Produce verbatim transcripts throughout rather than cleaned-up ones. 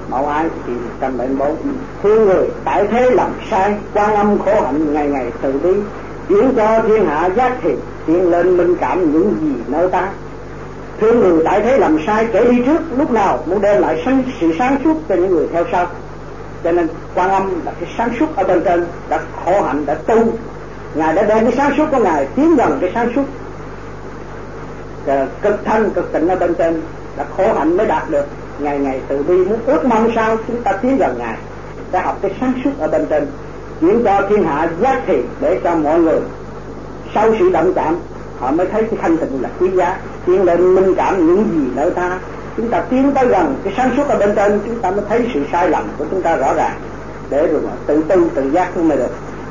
Mẫu Ái thì một trăm bảy mươi bốn. Thương người tại thế làm sai, Quan Âm khổ hạnh ngày ngày từ bi, chuyển cho thiên hạ giác thiệt, tiến lên minh cảm những gì nơi ta. Thương người tại thế làm sai, kẻ đi trước lúc nào muốn đem lại sáng, sự sáng suốt cho những người theo sau. Cho nên Quan Âm là cái sáng suốt ở bên trên, đã khổ hạnh, đã tu. Ngài đã đem cái sáng suốt của Ngài tiến gần cái sáng suốt cực thanh, cực tịnh ở bên trên, đã khổ hạnh mới đạt được. Ngày ngày từ bi muốn ước mong sao chúng ta tiến gần Ngài, đã học cái sáng suốt ở bên trên, chuyển cho thiên hạ giác thiệt, để cho mọi người sau sự động chạm họ mới thấy cái thanh tịnh là quý giá, tiến lên minh cảm những gì nơi ta. Chúng ta tiến tới gần cái sáng suốt ở bên trên, chúng ta mới thấy sự sai lầm của chúng ta rõ ràng, để rồi tự tu tự giác không mới được.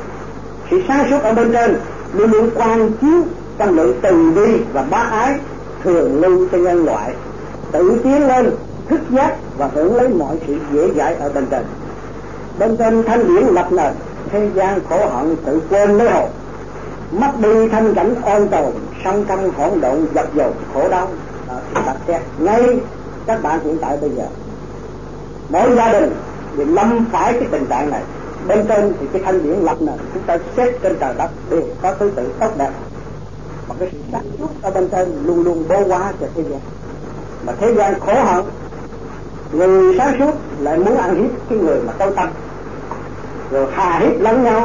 Sự sáng suốt ở bên trên luôn luôn quan chiếu trong lượng từ bi và bác ái thường lưu cho nhân loại tự tiến lên thức giác và hưởng lấy mọi sự dễ dãi ở bên trên. Bên trên thanh điển lập nền, thế gian khổ hận tự quên lấy hồn, mất đi thanh cảnh ôn tồn, song trong hỗn độn dập dồn khổ đau. Đặt xét ngay các bạn hiện tại bây giờ, mỗi gia đình thì lâm phải cái tình trạng này. Bên trên thì cái thanh điển lập nền, chúng ta xét trên trời đất đều có thứ tự tốt đẹp, mà cái sự sáng suốt ở bên trên luôn luôn bố hóa cho thế gian. Mà thế gian khổ hận, người sáng suốt lại muốn ăn hiếp cái người mà tối tâm, rồi hà hiếp lẫn nhau.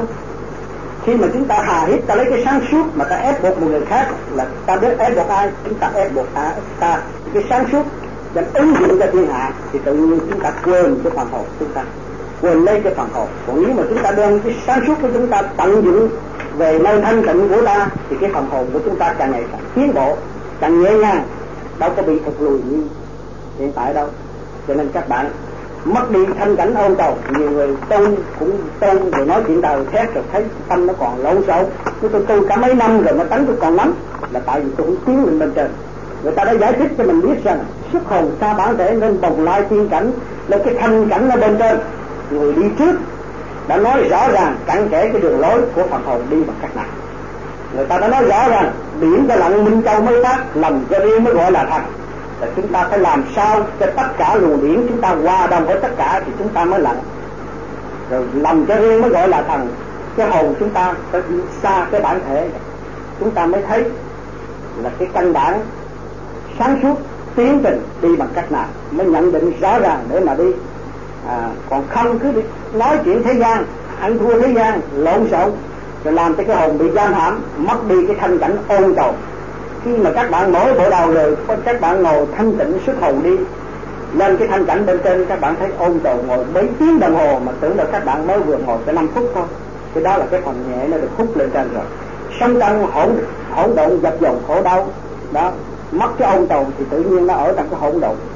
Khi mà chúng ta hà hiếp, ta lấy cái sáng suốt mà ta ép buộc một người khác, là ta biết ép buộc ai? Chúng ta ép buộc à, ta cái sáng suốt dành ứng dụng cho thiên hạ, thì tự nhiên chúng ta quên cái phần hồn chúng ta, quên lấy cái phần hồn. Còn nếu mà chúng ta đem cái sáng suốt của chúng ta tận dụng về nơi thanh tịnh của ta, thì cái phần hồn của chúng ta càng ngày càng tiến bộ, càng nhẹ nhàng, đâu có bị thụt lùi như hiện tại đâu. Cho nên các bạn mất đi thanh cảnh ôn tồn. Nhiều người tu cũng tu rồi nói chuyện đời thét, rồi thấy tâm nó còn lộn xộn. Tôi tu cả mấy năm rồi mà tánh tôi còn lắm, là tại vì tôi không tiến lên bên trên. Người ta đã giải thích cho mình biết rằng xuất hồn xa bản thể nên bồng lai tiên cảnh, là cái thanh cảnh ở bên trên. Người đi trước đã nói rõ ràng cặn kẽ cái đường lối của phần hồn đi bằng cách nào. Người ta đã nói rõ ràng biển cho lặng minh châu mới phát, lầm cho riêng mới gọi là thần. Là chúng ta phải làm sao cho tất cả luồng điển chúng ta hòa đồng với tất cả thì chúng ta mới lặng. Rồi lầm cho riêng mới gọi là thần. Cái hồn chúng ta phải đi xa cái bản thể, chúng ta mới thấy là cái căn bản sáng suốt tiến trình đi bằng cách nào, mới nhận định rõ ràng để mà đi. À, còn không cứ đi nói chuyện thế gian, ăn thua thế gian, lộn xộn, rồi làm cho cái hồn bị giam hãm, mất đi cái thanh cảnh ôn tồn. Khi mà các bạn mỗi bộ đầu rồi, các bạn ngồi thanh tịnh xuất hồn đi lên cái thanh cảnh bên trên, các bạn thấy ôn tồn ngồi mấy tiếng đồng hồ mà tưởng là các bạn mới vừa ngồi tới năm phút thôi. Cái đó là cái phần nhẹ nó được hút lên trên rồi. Sống trong hỗn hỗn độn dập dồn khổ đau đó, mất cái ôn tồn thì tự nhiên nó ở trong cái hỗn độn.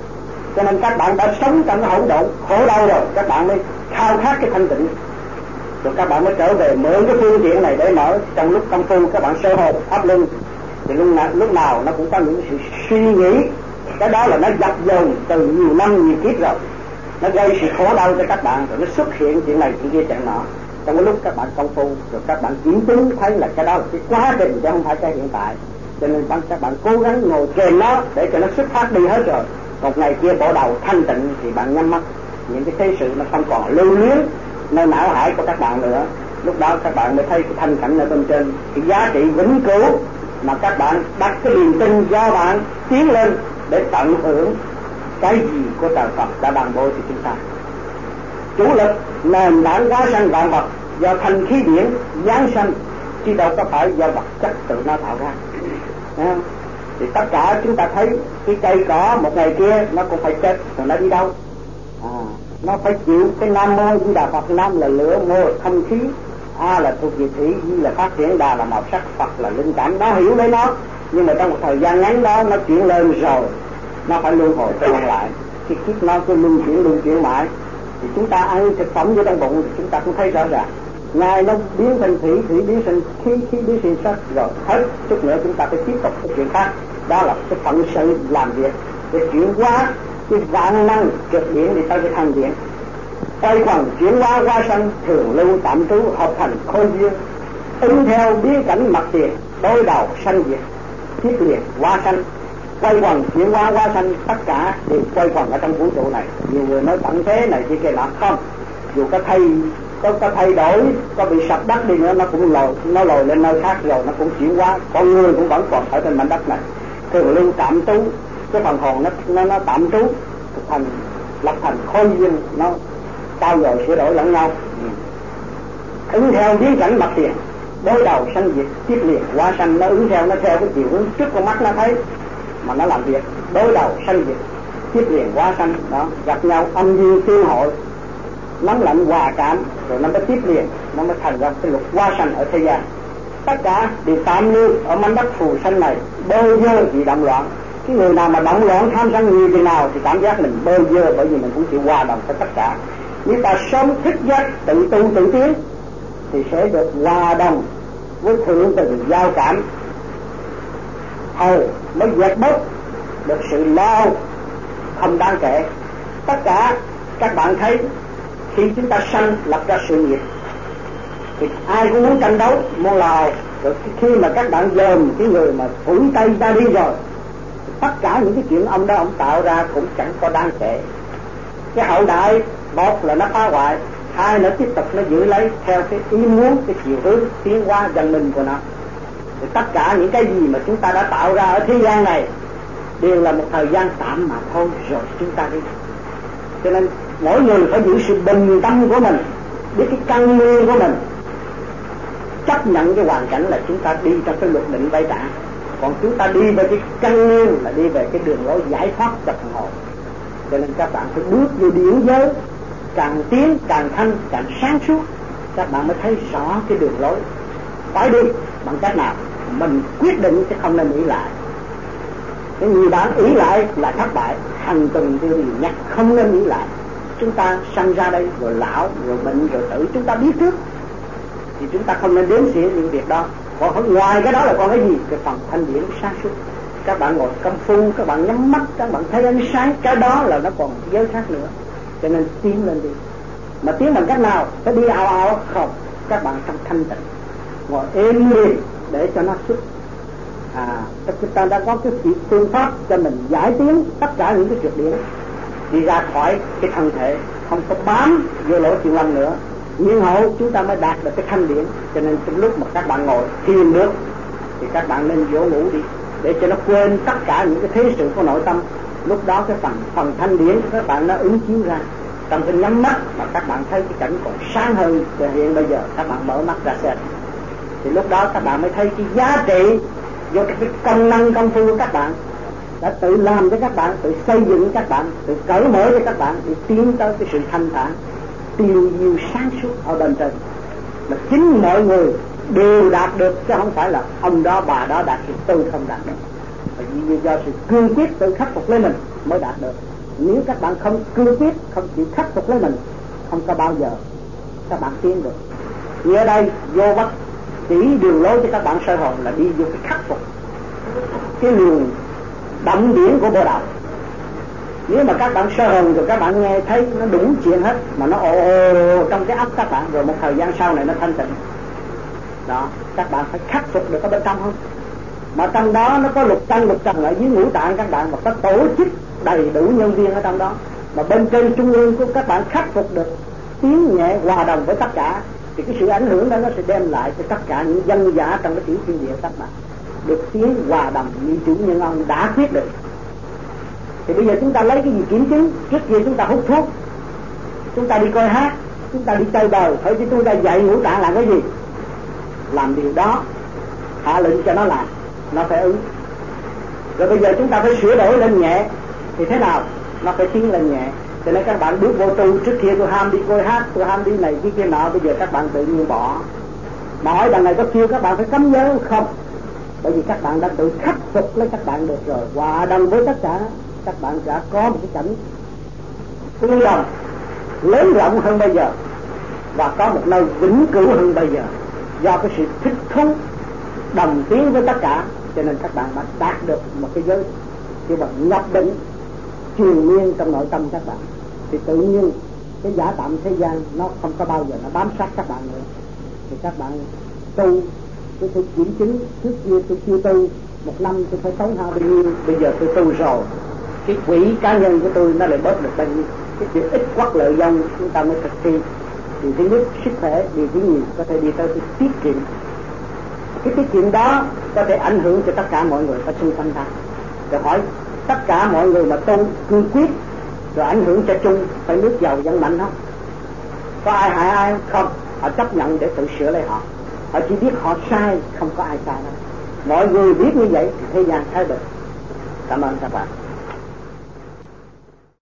Cho nên các bạn đã sống trong cái hỗn độn khổ đau rồi, các bạn mới khao khát cái thanh tịnh, rồi các bạn mới trở về mượn cái phương tiện này để mở. Trong lúc công phu các bạn sơ hồn pháp luân thì lúc nào, lúc nào nó cũng có những sự suy nghĩ, cái đó là nó dập dồn từ nhiều năm nhiều kiếp rồi, nó gây sự khổ đau cho các bạn, rồi nó xuất hiện chuyện này chuyện kia chuyện nọ. Trong cái lúc các bạn công phu rồi các bạn kiểm chứng thấy là cái đó là cái quá trình chứ không phải cái hiện tại. Cho nên các bạn cố gắng ngồi kèm nó để cho nó xuất phát đi hết rồi. Một ngày kia bộ đầu thanh tịnh thì bạn nhắm mắt, những cái thế sự nó không còn lưu luyến nơi não hải của các bạn nữa. Lúc đó các bạn mới thấy cái thanh cảnh ở bên trên, cái giá trị vĩnh cửu mà các bạn đặt cái niềm tin do bạn tiến lên để tận hưởng cái gì của trời Phật đã ban bố cho chúng ta. Chủ lực nền tảng hóa sanh vạn vật do thanh khí điển giáng sanh, chứ đâu có phải do vật chất tự nó tạo ra. Đấy, thì tất cả chúng ta thấy cái cây cỏ một ngày kia nó cũng phải chết, rồi nó đi đâu? À, nó phải chịu cái nam mô Di Đà Phật. Nam là lửa, mô là thanh khí, A là thuộc về thủy, Di là phát triển, Đà là màu sắc, Phật là linh cảm. Nó hiểu lấy nó, nhưng mà trong một thời gian ngắn đó nó chuyển lên rồi nó phải luân hồi trở lại. Khi kiếp nó cứ luân chuyển luân chuyển mãi thì chúng ta ăn thực phẩm vô trong bụng thì chúng ta cũng thấy rõ ràng. Ngày nó biến thành thủy, thủy biến thành khí, khí biến thành sắc, rồi hết chút nữa chúng ta phải tiếp tục cái chuyện khác. Đó là cái phận sự làm việc để chuyển hóa cái vạn năng cực điển đi tới cái thanh điển. Quay phần chuyển hóa hóa sanh thường lưu tạm trú hợp thành khôi duyên, ứng theo biến cảnh mặt tiền đối đầu sanh diệt thiết liệt hóa sanh. quay quần chuyển hóa hóa sanh, tất cả đều quay quần ở trong vũ trụ này. Nhiều người nói tận thế này chỉ kia là không, dù có thay có, có thay đổi, có bị sập đất đi nữa nó cũng lồi nó lồi lên nơi khác rồi nó cũng chuyển hóa, con người cũng vẫn còn ở trên mảnh đất này. Thường lưu tạm trú, cái phần hồn nó nó, nó tạm trú thành lập thành khối duyên, nó trao dồi sửa đổi lẫn nhau. ừ. Ứng theo biến cảnh mặt tiền, đối đầu sanh diệt tiếp liền hóa sanh, nó ứng theo nó theo cái chiều hướng trước con mắt nó thấy mà nó làm việc. Đối đầu sanh diệt tiếp liền hóa sanh đó, gặp nhau âm dương tương hội, nóng lạnh hòa cảm, rồi nó mới tiếp liền, nó mới thành ra cái luật hóa sanh ở thế gian. Tất cả đều tạm lưu ở mảnh đất phù sanh này, bơ vơ vì động loạn. Cái người nào mà động loạn tham sân nhiều chừng nào thì cảm giác mình bơ vơ, bởi vì mình cũng chịu hòa đồng với tất cả. Nếu ta sớm thức giấc tự tu tự tiến thì sẽ được hòa đồng với thượng tình giao cảm, hầu mới dẹp bớt được sự lo không đáng kể. Tất cả các bạn thấy khi chúng ta sanh lập ra sự nghiệp thì ai cũng muốn tranh đấu, muốn lào. Rồi khi mà các bạn dòm cái người mà phủi tay ra đi rồi, tất cả những cái chuyện ông đó ông tạo ra cũng chẳng có đáng kể. Cái hậu đại, một là nó phá hoại, hai nữa tiếp tục nó giữ lấy theo cái ý muốn, cái chiều hướng tiến hóa dân minh của nó. Thì tất cả những cái gì mà chúng ta đã tạo ra ở thế gian này đều là một thời gian tạm mà thôi, rồi chúng ta đi. Cho nên mỗi người phải giữ sự bình tâm của mình, biết cái căn nguyên của mình, chấp nhận cái hoàn cảnh là chúng ta đi trong cái luật định vay trả. Còn chúng ta đi về cái căn nguyên là đi về cái đường lối giải thoát cho phần hồn. Cho nên các bạn phải bước vô điển giới, càng tiến càng thanh càng sáng suốt, các bạn mới thấy rõ cái đường lối phải đi bằng cách nào. Mình quyết định chứ không nên ý lại. Cái nhiều bạn ý lại là thất bại. Hằng tuần tiêu điều nhắc không nên ý lại. Chúng ta sanh ra đây rồi lão rồi bệnh rồi tử, chúng ta biết trước thì chúng ta không nên đếm xỉa những việc đó. Còn ngoài cái đó là còn cái gì? Cái phần thanh điển sáng suốt. Các bạn ngồi công phu, các bạn nhắm mắt, các bạn thấy ánh sáng, cái đó là nó còn giới khác nữa. Cho nên tiến lên đi. Mà tiến bằng cách nào? Phải đi ảo ảo không? Các bạn trong thanh tịnh, ngồi êm đi để cho nó xuất. À, chúng ta đã có cái phương pháp cho mình giải tiến tất cả những cái trượt điển, đi ra khỏi cái thân thể, không có bám vô lỗ chuyện lâm nữa. Nhưng hậu chúng ta mới đạt được cái thanh điển. Cho nên trong lúc mà các bạn ngồi thiền được thì các bạn nên dỗ ngủ đi, để cho nó quên tất cả những cái thế sự của nội tâm. Lúc đó cái phần phần thanh điển của các bạn nó ứng chiếu ra. Trong cái nhắm mắt mà các bạn thấy cái cảnh còn sáng hơn từ hiện bây giờ, các bạn mở mắt ra xem, thì lúc đó các bạn mới thấy cái giá trị do cái công năng công phu của các bạn đã tự làm cho các bạn, tự xây dựng các bạn, tự cởi mở cho các bạn để tiến tới cái sự thanh thản, tiêu diêu sáng suốt ở bên trên. Mà chính mọi người đều đạt được, chứ không phải là ông đó bà đó đạt thì tôi không đạt được. Bởi vì do sự cương quyết tự khắc phục lấy mình mới đạt được. Nếu các bạn không cương quyết, không chịu khắc phục lấy mình, không có bao giờ các bạn tiến được. Như ở đây vô bất chỉ đường lối cho các bạn soi hồn là đi vô cái khắc phục cái luồng động điển của Bồ Đạo. Nếu mà các bạn soi hồn rồi các bạn nghe thấy nó đúng chuyện hết, mà nó ồ ồ trong cái óc các bạn, rồi một thời gian sau này nó thanh tịnh đó, các bạn phải khắc phục được ở bên trong không? Mà trong đó nó có lục căn lục trần ở dưới ngũ tạng các bạn, mà có tổ chức đầy đủ nhân viên ở trong đó. Mà bên trên trung ương của các bạn khắc phục được, tiến nhẹ hòa đồng với tất cả, thì cái sự ảnh hưởng đó nó sẽ đem lại cho tất cả những dân giả trong cái tiểu thiên địa các bạn được tiến hòa đồng như chủ nhân ông đã quyết định. Thì bây giờ chúng ta lấy cái gì kiểm chứng? Trước kia chúng ta hút thuốc, chúng ta đi coi hát, chúng ta đi chơi bời, thôi chứ tôi ra dạy ngũ tạng làm cái gì? Làm điều đó, hạ lệnh cho nó làm, nó phải ứng. Rồi bây giờ chúng ta phải sửa đổi lên nhẹ, thì thế nào? Nó phải tiến lên nhẹ. Cho nên các bạn bước vô tu, trước kia tôi ham đi coi hát, tôi ham đi này kia kia nọ, bây giờ các bạn tự nhiên bỏ. Mà hỏi đằng này có kêu các bạn phải cấm giới không? Bởi vì các bạn đã tự khắc phục lấy các bạn được rồi, hòa đồng với tất cả, các bạn đã có một cái cảnh tương đồng lớn rộng hơn bây giờ, và có một nơi vĩnh cửu hơn bây giờ, do cái sự thích thú đồng tiến với tất cả. Cho nên các bạn đã đạt được một cái giới kêu bằng nhập định truyền nguyên trong nội tâm các bạn. Thì tự nhiên cái giả tạm thế gian nó không có bao giờ nó bám sát các bạn nữa. Thì các bạn tu cái tôi kiểm chứng trước kia tôi chưa tu, một năm tôi phải tốn hao bao nhiêu, bây giờ tôi tu rồi, cái quỹ cá nhân của tôi nó lại bớt được bao nhiêu. Cái việc ít quắc lợi dông chúng ta mới thực thi. Điều thứ nhất sức khỏe, điều thứ nhì có thể đi tới cái tiết kiệm. Cái tiết kiệm đó có thể ảnh hưởng cho tất cả mọi người phải xung quanh ta. Rồi hỏi tất cả mọi người mà tu cương quyết rồi ảnh hưởng cho chung, phải nước giàu dân mạnh không? Có ai hại ai không? Họ chấp nhận để tự sửa lại họ. Họ chỉ biết họ sai, không có ai sai đâu. Mọi người biết như vậy thì thế gian thay đổi. Cảm ơn các bạn.